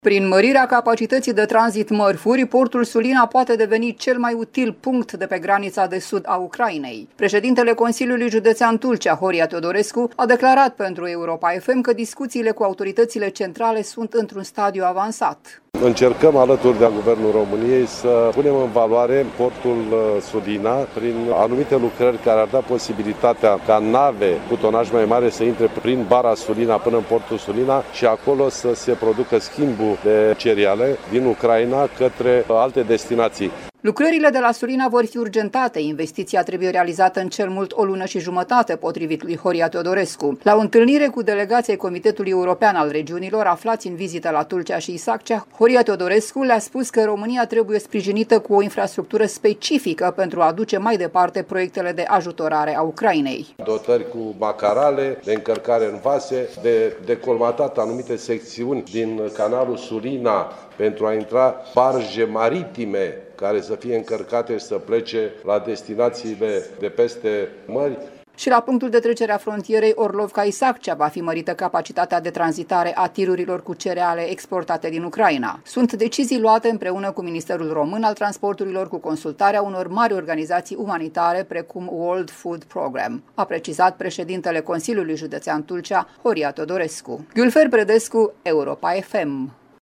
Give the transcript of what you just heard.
Prin mărirea capacității de tranzit mărfuri, portul Sulina poate deveni cel mai util punct de pe granița de sud a Ucrainei. Președintele Consiliului Județean Tulcea, Horia Teodorescu, a declarat pentru Europa FM că discuțiile cu autoritățile centrale sunt într-un stadiu avansat. Încercăm alături de Guvernul României să punem în valoare portul Sulina prin anumite lucrări care ar da posibilitatea ca nave cu tonaj mai mare să intre prin bara Sulina până în portul Sulina și acolo să se producă schimbul de cereale din Ucraina către alte destinații. Lucrările de la Sulina vor fi urgentate. Investiția trebuie realizată în cel mult o lună și jumătate, potrivit lui Horia Teodorescu. La o întâlnire cu delegația Comitetului European al Regiunilor, aflați în vizită la Tulcea și Isaccea, Horia Teodorescu le-a spus că România trebuie sprijinită cu o infrastructură specifică pentru a duce mai departe proiectele de ajutorare a Ucrainei. Dotări cu macarale, de încărcare în vase, de decolmatat anumite secțiuni din canalul Sulina pentru a intra barje maritime care să fie încărcate și să plece la destinațiile de peste mări. Și la punctul de trecere a frontierei Orlovka-Isaccea va fi mărită capacitatea de tranzitare a tirurilor cu cereale exportate din Ucraina. Sunt decizii luate împreună cu Ministerul Român al Transporturilor cu consultarea unor mari organizații umanitare precum World Food Program, a precizat președintele Consiliului Județean Tulcea, Horia Teodorescu. Gülfer Predescu, Europa FM.